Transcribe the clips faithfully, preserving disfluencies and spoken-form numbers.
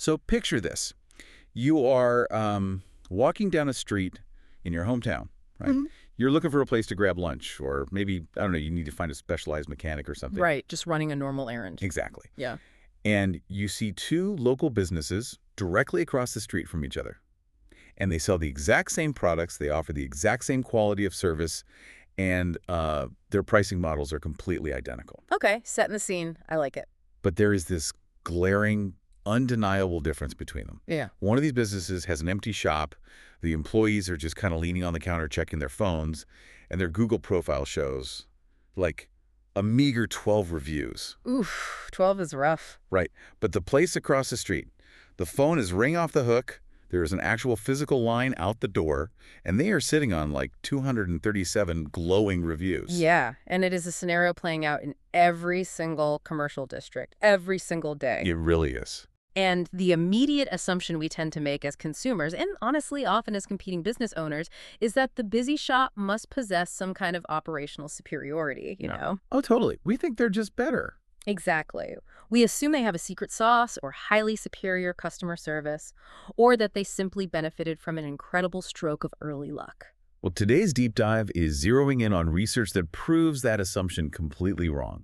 So picture this. You are um, walking down a street in your hometown, right? Mhm. You're looking for a place to grab lunch, or maybe, I don't know, you need to find a specialized mechanic or something. Right, just running a normal errand. Exactly. Yeah. And you see two local businesses directly across the street from each other. And they sell the exact same products, they offer the exact same quality of service, and uh, their pricing models are completely identical. Okay, setting the scene. I like it. But there is this glaring, undeniable difference between them. Yeah. One of these businesses has an empty shop. The employees are just kind of leaning on the counter checking their phones, and their Google profile shows like a meager twelve reviews. Oof, twelve is rough. Right. But the place across the street, the phone is ring off the hook. There is an actual physical line out the door, and they are sitting on like two hundred thirty-seven glowing reviews. Yeah, and it is a scenario playing out in every single commercial district, every single day. It really is. And the immediate assumption we tend to make as consumers, and honestly often as competing business owners, is that the busy shop must possess some kind of operational superiority, you No. know? Oh, totally. We think they're just better. Exactly. We assume they have a secret sauce or highly superior customer service, or that they simply benefited from an incredible stroke of early luck. Well, today's deep dive is zeroing in on research that proves that assumption completely wrong.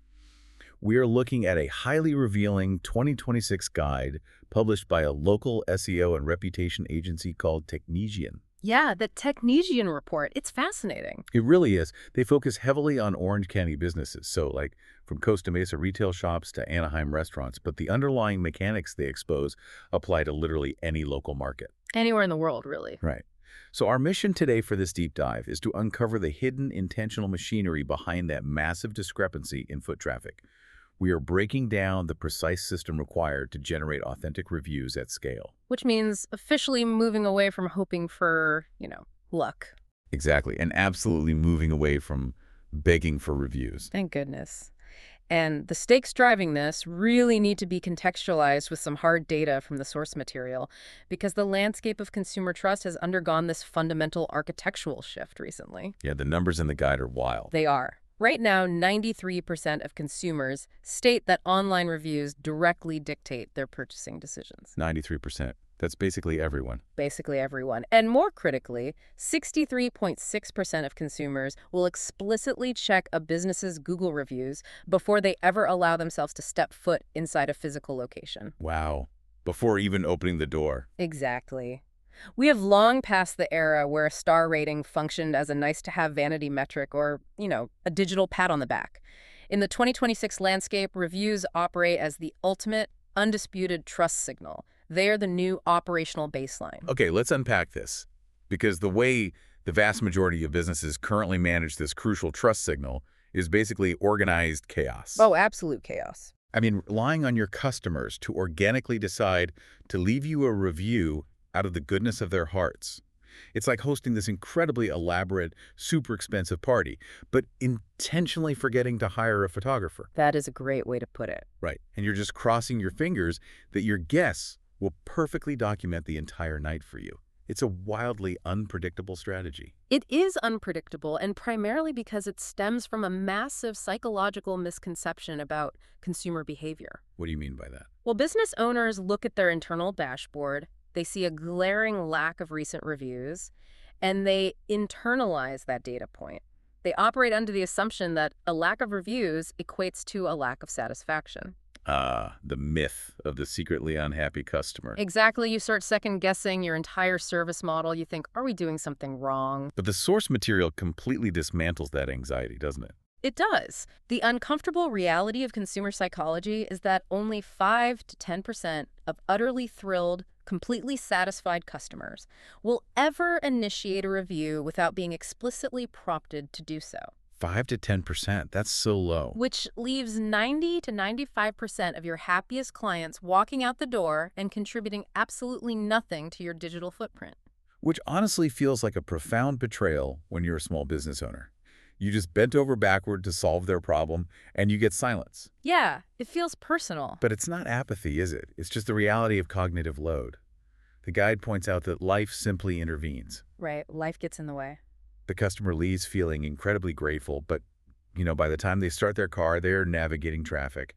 We are looking at a highly revealing twenty twenty-six guide published by a local S E O and reputation agency called Technesian. Yeah, the Technesian report, it's fascinating. It really is. They focus heavily on Orange County businesses, so like from Costa Mesa retail shops to Anaheim restaurants, but the underlying mechanics they expose apply to literally any local market. Anywhere in the world, really. Right. So our mission today for this deep dive is to uncover the hidden intentional machinery behind that massive discrepancy in foot traffic. We are breaking down the precise system required to generate authentic reviews at scale. Which means officially moving away from hoping for, you know, luck. Exactly, and absolutely moving away from begging for reviews. Thank goodness. And the stakes driving this really need to be contextualized with some hard data from the source material, because the landscape of consumer trust has undergone this fundamental architectural shift recently. Yeah, the numbers in the guide are wild. They are. Right now, ninety-three percent of consumers state that online reviews directly dictate their purchasing decisions. ninety-three percent. That's basically everyone. Basically everyone. And more critically, sixty-three point six percent of consumers will explicitly check a business's Google reviews before they ever allow themselves to step foot inside a physical location. Wow. Before even opening the door. Exactly. We have long passed the era where a star rating functioned as a nice-to-have vanity metric or, you know, a digital pat on the back. In the twenty twenty-six landscape, reviews operate as the ultimate, undisputed trust signal. They are the new operational baseline. Okay, let's unpack this. Because the way the vast majority of businesses currently manage this crucial trust signal is basically organized chaos. Oh, absolute chaos. I mean, relying on your customers to organically decide to leave you a review out of the goodness of their hearts. It's like hosting this incredibly elaborate, super expensive party, but intentionally forgetting to hire a photographer. That is a great way to put it. Right. And you're just crossing your fingers that your guests will perfectly document the entire night for you. It's a wildly unpredictable strategy. It is unpredictable, and primarily because it stems from a massive psychological misconception about consumer behavior. What do you mean by that? Well, business owners look at their internal dashboard, they see a glaring lack of recent reviews, and they internalize that data point. They operate under the assumption that a lack of reviews equates to a lack of satisfaction. Ah, the myth of the secretly unhappy customer. Exactly. You start second-guessing your entire service model. You think, are we doing something wrong? But the source material completely dismantles that anxiety, doesn't it? It does. The uncomfortable reality of consumer psychology is that only five to ten percent of utterly thrilled, completely satisfied customers will ever initiate a review without being explicitly prompted to do so. five to ten percent. That's so low. Which leaves ninety to ninety-five percent of your happiest clients walking out the door and contributing absolutely nothing to your digital footprint. Which honestly feels like a profound betrayal when you're a small business owner. You just bent over backward to solve their problem, and you get silence. Yeah, it feels personal. But it's not apathy, is it? It's just the reality of cognitive load. The guide points out that life simply intervenes. Right, life gets in the way. The customer leaves feeling incredibly grateful, but, you know, by the time they start their car, they're navigating traffic.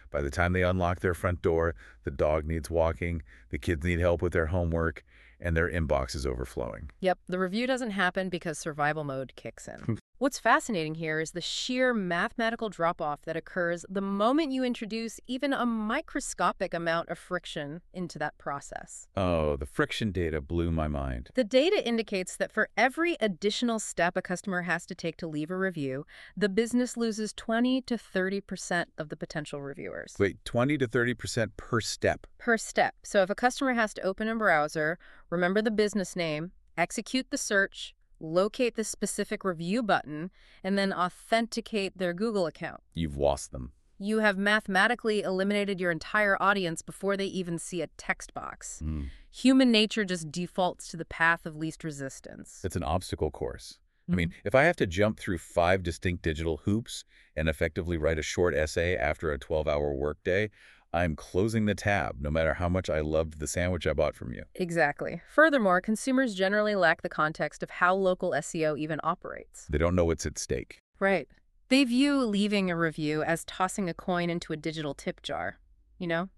By the time they unlock their front door, the dog needs walking, the kids need help with their homework, and their inbox is overflowing. Yep, the review doesn't happen because survival mode kicks in. What's fascinating here is the sheer mathematical drop-off that occurs the moment you introduce even a microscopic amount of friction into that process. Oh, the friction data blew my mind. The data indicates that for every additional step a customer has to take to leave a review, the business loses twenty to thirty percent of the potential reviewers. Wait, twenty to thirty percent per step? Per step. So if a customer has to open a browser, remember the business name, execute the search, locate the specific review button, and then authenticate their Google account, You've lost them. you have mathematically eliminated your entire audience before they even see a text box. Mm. Human nature just defaults to the path of least resistance. It's an obstacle course. I mean, if I have to jump through five distinct digital hoops and effectively write a short essay after a twelve-hour workday, I'm closing the tab, no matter how much I loved the sandwich I bought from you. Exactly. Furthermore, consumers generally lack the context of how local S E O even operates. They don't know what's at stake. Right. They view leaving a review as tossing a coin into a digital tip jar, you know?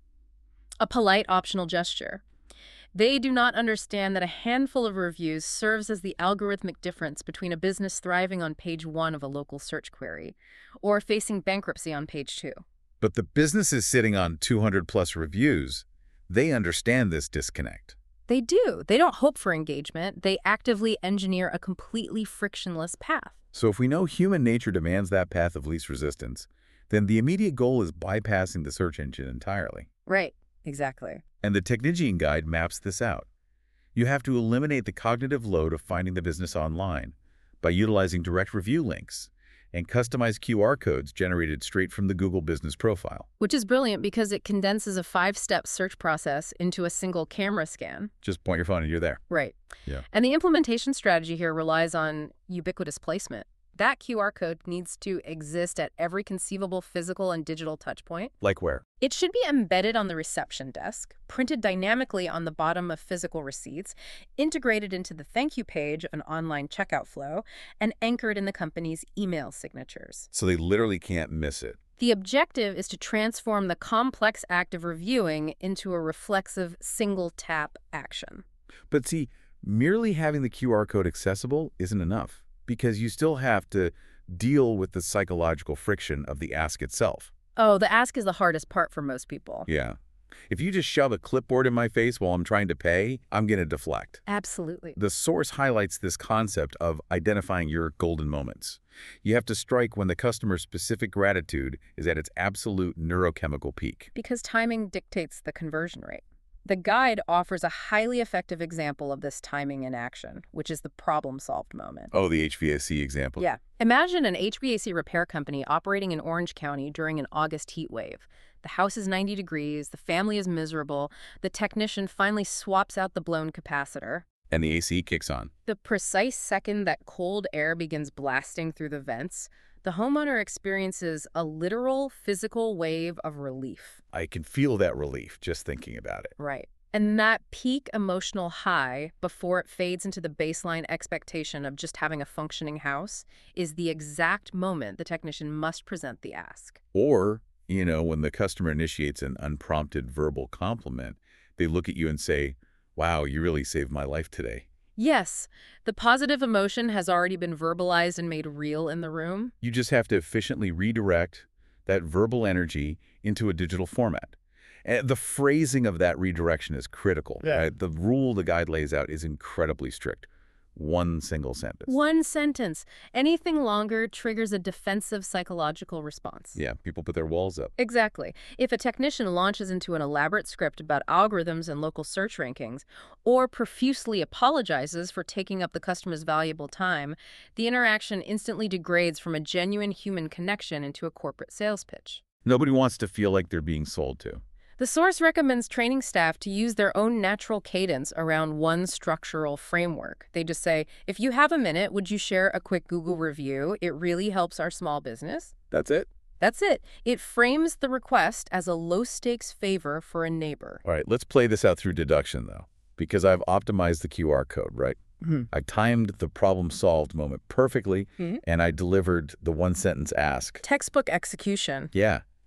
A polite optional gesture. They do not understand that a handful of reviews serves as the algorithmic difference between a business thriving on page one of a local search query or facing bankruptcy on page two. But the businesses sitting on two hundred plus reviews, they understand this disconnect. They do. They don't hope for engagement. They actively engineer a completely frictionless path. So if we know human nature demands that path of least resistance, then the immediate goal is bypassing the search engine entirely. Right. Exactly. And the Technigian Guide maps this out. You have to eliminate the cognitive load of finding the business online by utilizing direct review links and customized Q R codes generated straight from the Google Business Profile. Which is brilliant because it condenses a five-step search process into a single camera scan. Just point your phone and you're there. Right. Yeah. And the implementation strategy here relies on ubiquitous placement. That Q R code needs to exist at every conceivable physical and digital touchpoint. Like where? It should be embedded on the reception desk, printed dynamically on the bottom of physical receipts, integrated into the thank you page of an online checkout flow, and anchored in the company's email signatures. So they literally can't miss it. The objective is to transform the complex act of reviewing into a reflexive single-tap action. But see, merely having the Q R code accessible isn't enough, because you still have to deal with the psychological friction of the ask itself. Oh, the ask is the hardest part for most people. Yeah. If you just shove a clipboard in my face while I'm trying to pay, I'm going to deflect. Absolutely. The source highlights this concept of identifying your golden moments. You have to strike when the customer's specific gratitude is at its absolute neurochemical peak. Because timing dictates the conversion rate. The guide offers a highly effective example of this timing in action, which is the problem-solved moment. Oh, the H V A C example. Yeah. Imagine an H V A C repair company operating in Orange County during an August heat wave. The house is ninety degrees, the family is miserable, the technician finally swaps out the blown capacitor. And the A C kicks on. The precise second that cold air begins blasting through the vents, the homeowner experiences a literal physical wave of relief. I can feel that relief just thinking about it. Right. And that peak emotional high before it fades into the baseline expectation of just having a functioning house is the exact moment the technician must present the ask. Or, you know, when the customer initiates an unprompted verbal compliment, they look at you and say, wow, you really saved my life today. Yes, the positive emotion has already been verbalized and made real in the room. You just have to efficiently redirect that verbal energy into a digital format. And the phrasing of that redirection is critical. Yeah. Right? The rule the guide lays out is incredibly strict. One single sentence. One sentence. Anything longer triggers a defensive psychological response. Yeah, people put their walls up. Exactly. If a technician launches into an elaborate script about algorithms and local search rankings, or profusely apologizes for taking up the customer's valuable time, the interaction instantly degrades from a genuine human connection into a corporate sales pitch. Nobody wants to feel like they're being sold to. The source recommends training staff to use their own natural cadence around one structural framework. They just say, if you have a minute, would you share a quick Google review? It really helps our small business. That's it? That's it. It frames the request as a low-stakes favor for a neighbor. All right, let's play this out through deduction, though, because I've optimized the Q R code, right? Mm-hmm. I timed the problem-solved moment perfectly, Mm-hmm. and I delivered the one-sentence ask. Textbook execution. Yeah.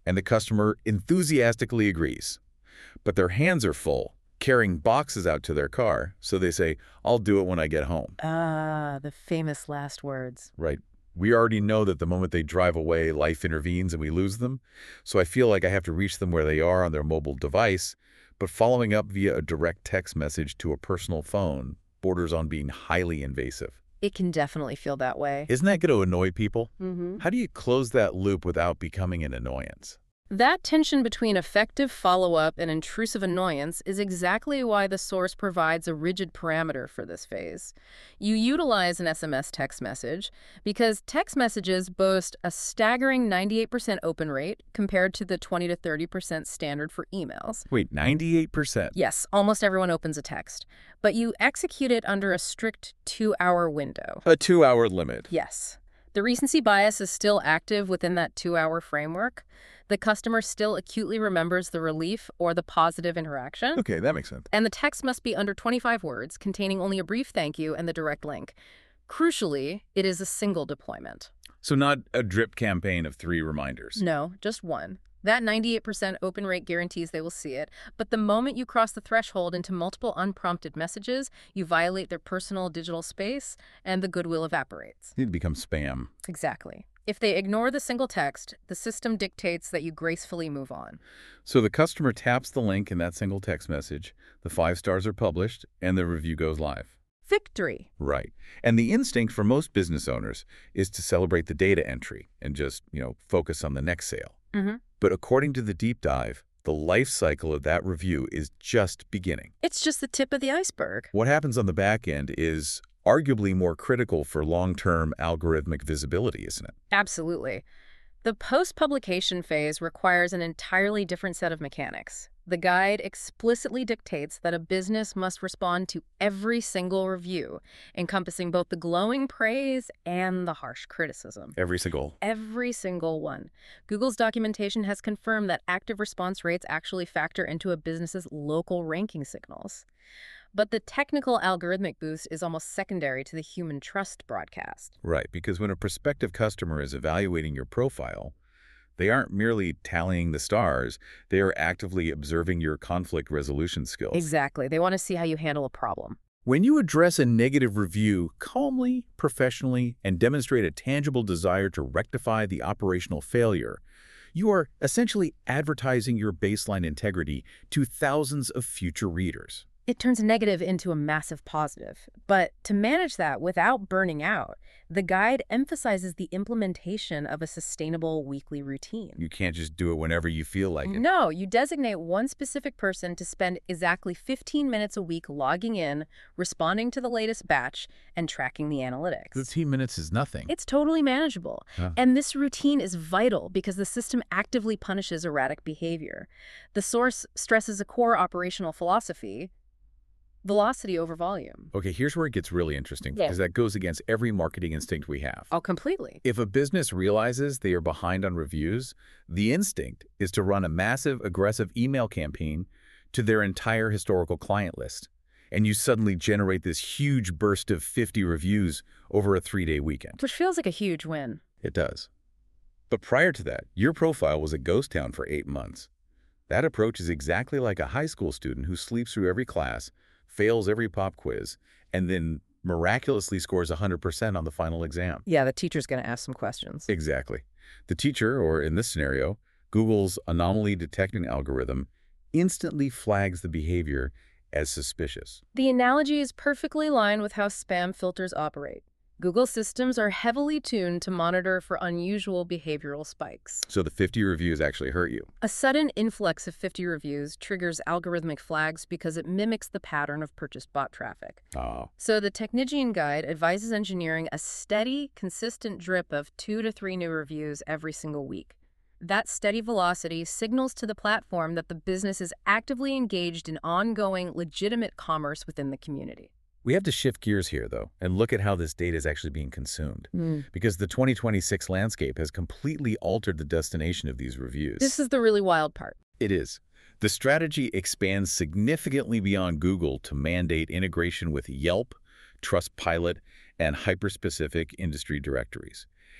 and the customer enthusiastically agrees. But their hands are full, carrying boxes out to their car, so they say, "I'll do it when I get home." Ah, the famous last words. Right. We already know that the moment they drive away, life intervenes and we lose them. So I feel like I have to reach them where they are on their mobile device, but following up via a direct text message to a personal phone borders on being highly invasive. It can definitely feel that way. Isn't that going to annoy people? Mm-hmm. How do you close that loop without becoming an annoyance? That tension between effective follow-up and intrusive annoyance is exactly why the source provides a rigid parameter for this phase. You utilize an S M S text message because text messages boast a staggering ninety-eight percent open rate compared to the twenty to thirty percent standard for emails. Wait, ninety-eight percent? Yes, almost everyone opens a text, but you execute it under a strict two-hour window. A two-hour limit. Yes. The recency bias is still active within that two-hour framework. The customer still acutely remembers the relief or the positive interaction. Okay, that makes sense. And the text must be under twenty-five words, containing only a brief thank you and the direct link. Crucially, it is a single deployment. So not a drip campaign of three reminders. No, just one. That ninety-eight percent open rate guarantees they will see it, but the moment you cross the threshold into multiple unprompted messages, you violate their personal digital space, and the goodwill evaporates. It becomes spam. Exactly. If they ignore the single text, the system dictates that you gracefully move on. So the customer taps the link in that single text message, the five stars are published, and the review goes live. Victory. Right. And the instinct for most business owners is to celebrate the data entry and just, you know, focus on the next sale. Mm-hmm. But according to the deep dive, the life cycle of that review is just beginning. It's just the tip of the iceberg. What happens on the back end is arguably more critical for long-term algorithmic visibility, isn't it? Absolutely. The post-publication phase requires an entirely different set of mechanics. The guide explicitly dictates that a business must respond to every single review, encompassing both the glowing praise and the harsh criticism. Every single. Every single one. Google's documentation has confirmed that active response rates actually factor into a business's local ranking signals. But the technical algorithmic boost is almost secondary to the human trust broadcast. Right, because when a prospective customer is evaluating your profile, they aren't merely tallying the stars, they are actively observing your conflict resolution skills. Exactly. They want to see how you handle a problem. When you address a negative review calmly, professionally, and demonstrate a tangible desire to rectify the operational failure, you are essentially advertising your baseline integrity to thousands of future readers. It turns a negative into a massive positive. But to manage that without burning out, the guide emphasizes the implementation of a sustainable weekly routine. You can't just do it whenever you feel like it. No, you designate one specific person to spend exactly fifteen minutes a week logging in, responding to the latest batch, and tracking the analytics. fifteen minutes is nothing. It's totally manageable. Huh. And this routine is vital because the system actively punishes erratic behavior. The source stresses a core operational philosophy: velocity over volume. Okay, here's where it gets really interesting, Yeah. because that goes against every marketing instinct we have. Oh, completely. If a business realizes they are behind on reviews, the instinct is to run a massive, aggressive email campaign to their entire historical client list. And you suddenly generate this huge burst of fifty reviews over a three-day weekend. Which feels like a huge win. It does. But prior to that, your profile was a ghost town for eight months. That approach is exactly like a high school student who sleeps through every class, fails every pop quiz, and then miraculously scores one hundred percent on the final exam. Yeah, the teacher's going to ask some questions. Exactly. The teacher, or in this scenario, Google's anomaly detecting algorithm, instantly flags the behavior as suspicious. The analogy is perfectly aligned with how spam filters operate. Google systems are heavily tuned to monitor for unusual behavioral spikes. So the fifty reviews actually hurt you. A sudden influx of fifty reviews triggers algorithmic flags because it mimics the pattern of purchased bot traffic. Oh. So the Technigian Guide advises engineering a steady, consistent drip of two to three new reviews every single week. That steady velocity signals to the platform that the business is actively engaged in ongoing, legitimate commerce within the community. We have to shift gears here, though, and look at how this data is actually being consumed. Mm. Because the twenty twenty-six landscape has completely altered the destination of these reviews. This is the really wild part. It is. The strategy expands significantly beyond Google to mandate integration with Yelp, Trustpilot, and hyper-specific industry directories.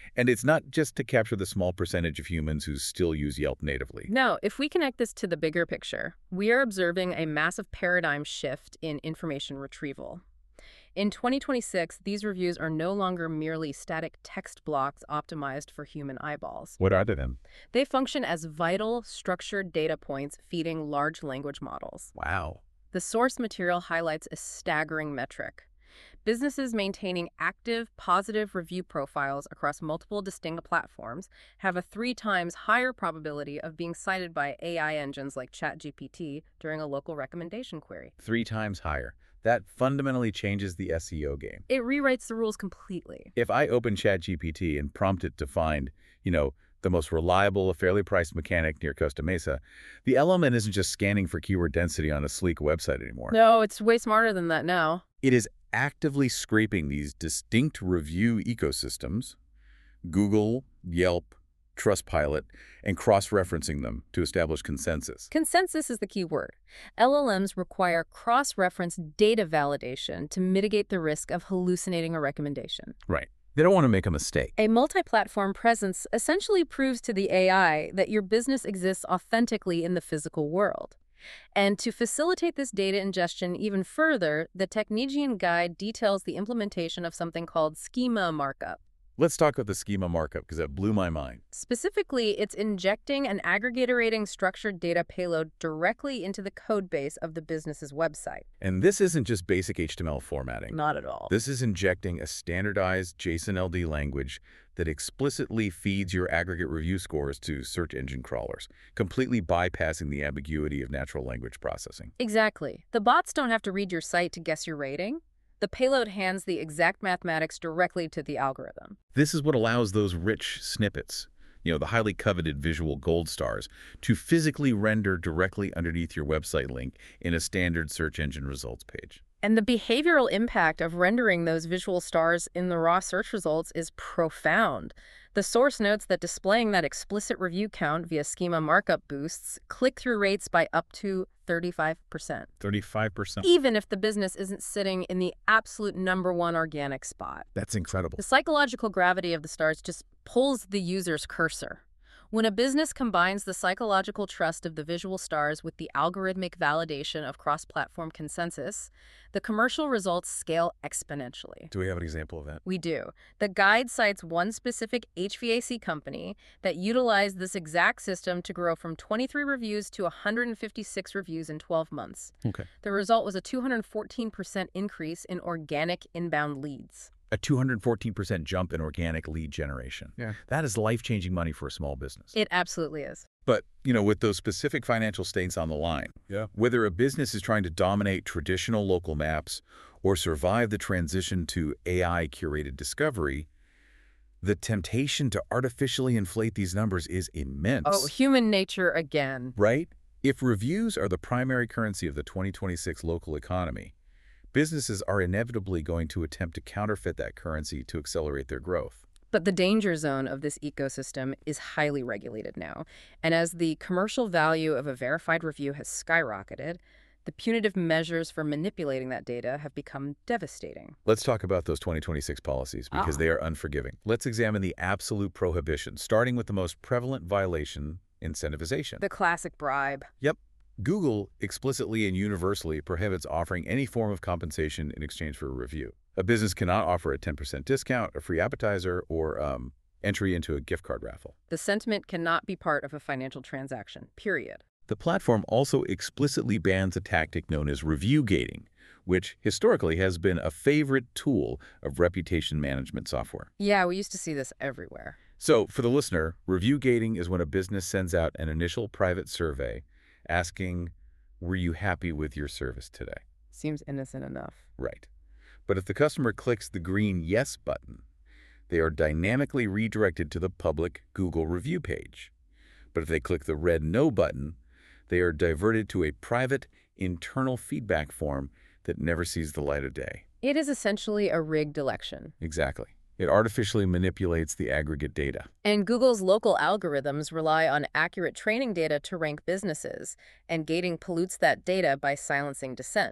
And it's not just to capture the small percentage of humans who still use Yelp natively. No, if we connect this to the bigger picture, we are observing a massive paradigm shift in information retrieval. In twenty twenty-six, these reviews are no longer merely static text blocks optimized for human eyeballs. What are they then? They function as vital, structured data points feeding large language models. Wow. The source material highlights a staggering metric. Businesses maintaining active, positive review profiles across multiple distinct platforms have a three times higher probability of being cited by A I engines like ChatGPT during a local recommendation query. Three times higher. That fundamentally changes the S E O game. It rewrites the rules completely. If I open ChatGPT and prompt it to find, you know, the most reliable, fairly priced mechanic near Costa Mesa, the L M N isn't just scanning for keyword density on a sleek website anymore. No, it's way smarter than that now. It is actively scraping these distinct review ecosystems, Google, Yelp, Trustpilot, and cross-referencing them to establish consensus. Consensus is the key word. L L Ms require cross-reference data validation to mitigate the risk of hallucinating a recommendation. Right. They don't want to make a mistake. A multi-platform presence essentially proves to the A I that your business exists authentically in the physical world. And to facilitate this data ingestion even further, the Technigian Guide details the implementation of something called schema markup. Let's talk about the schema markup, because that blew my mind. Specifically, it's injecting an aggregator-rating structured data payload directly into the code base of the business's website. And this isn't just basic H T M L formatting. Not at all. This is injecting a standardized JSON L D language that explicitly feeds your aggregate review scores to search engine crawlers, completely bypassing the ambiguity of natural language processing. Exactly. The bots don't have to read your site to guess your rating. The payload hands the exact mathematics directly to the algorithm. This is what allows those rich snippets, you know, the highly coveted visual gold stars, to physically render directly underneath your website link in a standard search engine results page. And the behavioral impact of rendering those visual stars in the raw search results is profound. The source notes that displaying that explicit review count via schema markup boosts click-through rates by up to thirty-five percent. thirty-five percent. Even if the business isn't sitting in the absolute number one organic spot. That's incredible. The psychological gravity of the stars just pulls the user's cursor. When a business combines the psychological trust of the visual stars with the algorithmic validation of cross-platform consensus, the commercial results scale exponentially. Do we have an example of that? We do. The guide cites one specific H V A C company that utilized this exact system to grow from twenty-three reviews to one hundred fifty-six reviews in twelve months. Okay. The result was a two hundred fourteen percent increase in organic inbound leads. A two hundred fourteen percent jump in organic lead generation. Yeah. That is life-changing money for a small business. It absolutely is. But, you know, with those specific financial stakes on the line, Yeah. whether a business is trying to dominate traditional local maps or survive the transition to A I-curated discovery, the temptation to artificially inflate these numbers is immense. Oh, human nature again. Right? If reviews are the primary currency of the twenty twenty-six local economy, businesses are inevitably going to attempt to counterfeit that currency to accelerate their growth. But the danger zone of this ecosystem is highly regulated now. And as the commercial value of a verified review has skyrocketed, the punitive measures for manipulating that data have become devastating. Let's talk about those twenty twenty-six policies because Ah. they are unforgiving. Let's examine the absolute prohibition, starting with the most prevalent violation, incentivization. The classic bribe. Yep. Google explicitly and universally prohibits offering any form of compensation in exchange for a review. A business cannot offer a ten percent discount, a free appetizer, or um, entry into a gift card raffle. The sentiment cannot be part of a financial transaction, period. The platform also explicitly bans a tactic known as review gating, which historically has been a favorite tool of reputation management software. Yeah, we used to see this everywhere. So, for the listener, review gating is when a business sends out an initial private survey asking, were you happy with your service today? Seems innocent enough. Right. But if the customer clicks the green yes button, they are dynamically redirected to the public Google review page. But if they click the red no button, they are diverted to a private internal feedback form that never sees the light of day. It is essentially a rigged election. Exactly. It artificially manipulates the aggregate data. And Google's local algorithms rely on accurate training data to rank businesses, and gating pollutes that data by silencing dissent.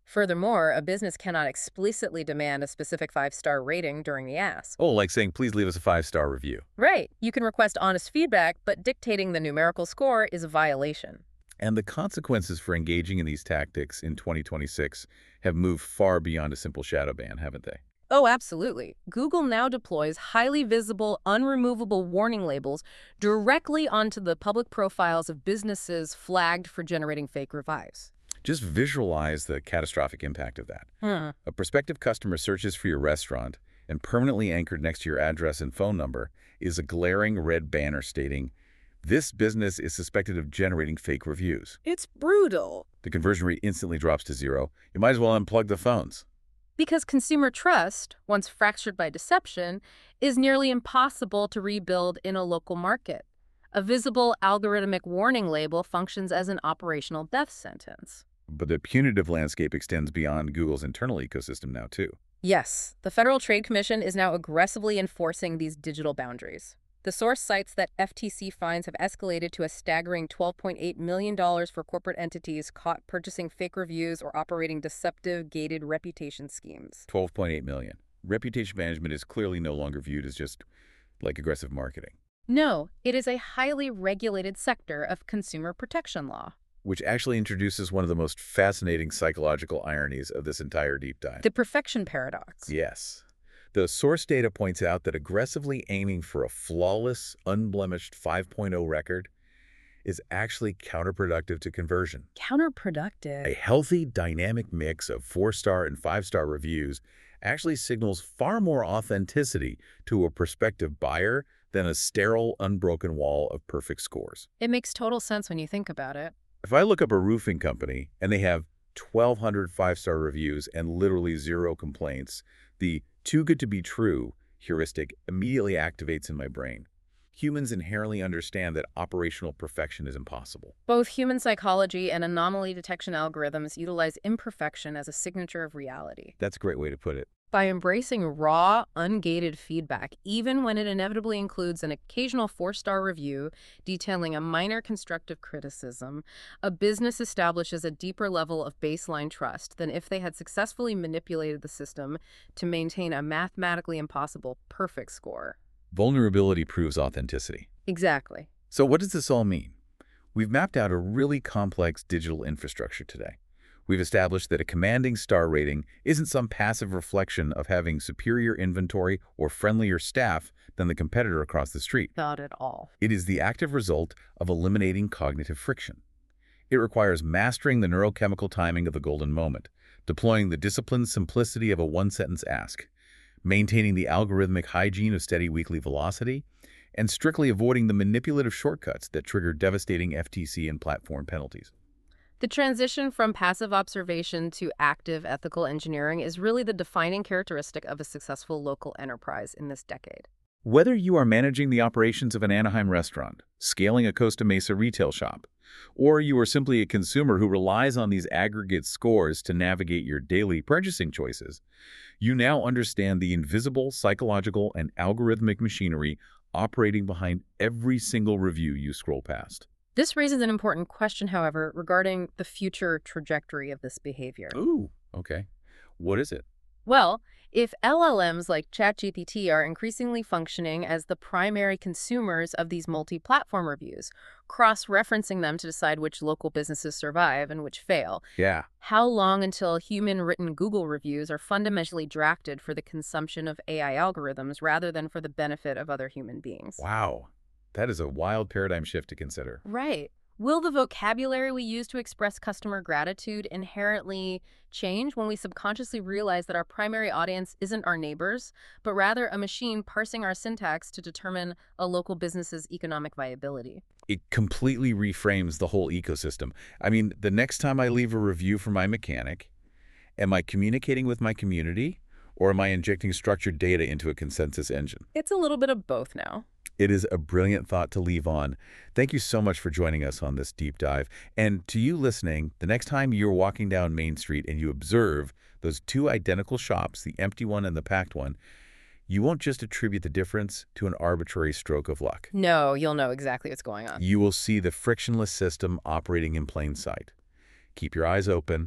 Furthermore, a business cannot explicitly demand a specific five-star rating during the ask. Oh, like saying, please leave us a five-star review. Right. You can request honest feedback, but dictating the numerical score is a violation. And the consequences for engaging in these tactics in twenty twenty-six have moved far beyond a simple shadow ban, haven't they? Oh, absolutely. Google now deploys highly visible, unremovable warning labels directly onto the public profiles of businesses flagged for generating fake reviews. Just visualize the catastrophic impact of that. Hmm. A prospective customer searches for your restaurant, and permanently anchored next to your address and phone number is a glaring red banner stating, "This business is suspected of generating fake reviews." It's brutal. The conversion rate instantly drops to zero. You might as well unplug the phones. Because consumer trust, once fractured by deception, is nearly impossible to rebuild in a local market. A visible algorithmic warning label functions as an operational death sentence. But the punitive landscape extends beyond Google's internal ecosystem now, too. Yes, the Federal Trade Commission is now aggressively enforcing these digital boundaries. The source cites that F T C fines have escalated to a staggering twelve point eight million dollars for corporate entities caught purchasing fake reviews or operating deceptive, gated reputation schemes. twelve point eight million dollars. Reputation management is clearly no longer viewed as just like aggressive marketing, No, it is a highly regulated sector of consumer protection law. which actually introduces one of the most fascinating psychological ironies of this entire deep dive. The perfection paradox. Yes. The source data points out that aggressively aiming for a flawless, unblemished five point oh record is actually counterproductive to conversion. Counterproductive. A healthy, dynamic mix of four-star and five-star reviews actually signals far more authenticity to a prospective buyer than a sterile, unbroken wall of perfect scores. It makes total sense when you think about it. If I look up a roofing company and they have twelve hundred five-star reviews and literally zero complaints, the too good to be true heuristic immediately activates in my brain. Humans inherently understand that operational perfection is impossible. Both human psychology and anomaly detection algorithms utilize imperfection as a signature of reality. That's a great way to put it. By embracing raw, ungated feedback, even when it inevitably includes an occasional four-star review detailing a minor constructive criticism, a business establishes a deeper level of baseline trust than if they had successfully manipulated the system to maintain a mathematically impossible perfect score. Vulnerability proves authenticity. Exactly. So what does this all mean? We've mapped out a really complex digital infrastructure today. We've established that a commanding star rating isn't some passive reflection of having superior inventory or friendlier staff than the competitor across the street. Not at all. It is the active result of eliminating cognitive friction. It requires mastering the neurochemical timing of the golden moment, deploying the disciplined simplicity of a one-sentence ask, maintaining the algorithmic hygiene of steady weekly velocity, and strictly avoiding the manipulative shortcuts that trigger devastating F T C and platform penalties. The transition from passive observation to active ethical engineering is really the defining characteristic of a successful local enterprise in this decade. Whether you are managing the operations of an Anaheim restaurant, scaling a Costa Mesa retail shop, or you are simply a consumer who relies on these aggregate scores to navigate your daily purchasing choices, you now understand the invisible psychological and algorithmic machinery operating behind every single review you scroll past. This raises an important question, however, regarding the future trajectory of this behavior. Ooh, okay. What is it? Well, if L L Ms like ChatGPT are increasingly functioning as the primary consumers of these multi-platform reviews, cross-referencing them to decide which local businesses survive and which fail, Yeah. how long until human-written Google reviews are fundamentally drafted for the consumption of A I algorithms rather than for the benefit of other human beings? Wow. That is a wild paradigm shift to consider. Right. Will the vocabulary we use to express customer gratitude inherently change when we subconsciously realize that our primary audience isn't our neighbors, but rather a machine parsing our syntax to determine a local business's economic viability? It completely reframes the whole ecosystem. I mean, the next time I leave a review for my mechanic, am I communicating with my community, or am I injecting structured data into a consensus engine? It's a little bit of both now. It is a brilliant thought to leave on. Thank you so much for joining us on this deep dive. And to you listening, the next time you're walking down Main Street and you observe those two identical shops, the empty one and the packed one, you won't just attribute the difference to an arbitrary stroke of luck. No, you'll know exactly what's going on. You will see the frictionless system operating in plain sight. Keep your eyes open.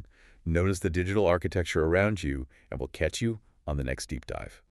Notice the digital architecture around you, and we'll catch you on the next deep dive.